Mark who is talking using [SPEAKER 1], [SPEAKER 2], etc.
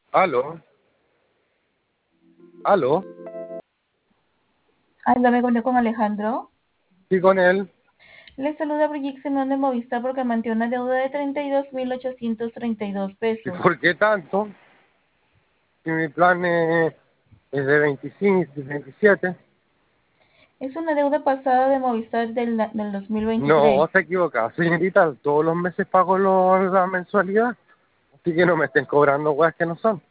[SPEAKER 1] Aló, aló,
[SPEAKER 2] Aló, me comunico con Alejandro.
[SPEAKER 1] sí con él.
[SPEAKER 2] Le saluda Brigitte Zenón de Movistar porque mantiene una deuda de 32.832
[SPEAKER 1] ¿Y
[SPEAKER 2] pesos.
[SPEAKER 1] por qué tanto? Si mi plan es de 25, 27.
[SPEAKER 2] Es una deuda pasada de Movistar del
[SPEAKER 1] No,
[SPEAKER 2] 2023.
[SPEAKER 1] está equivocado, señorita. Todos los meses pago la mensualidad. Así que no me estén cobrando weas que no son.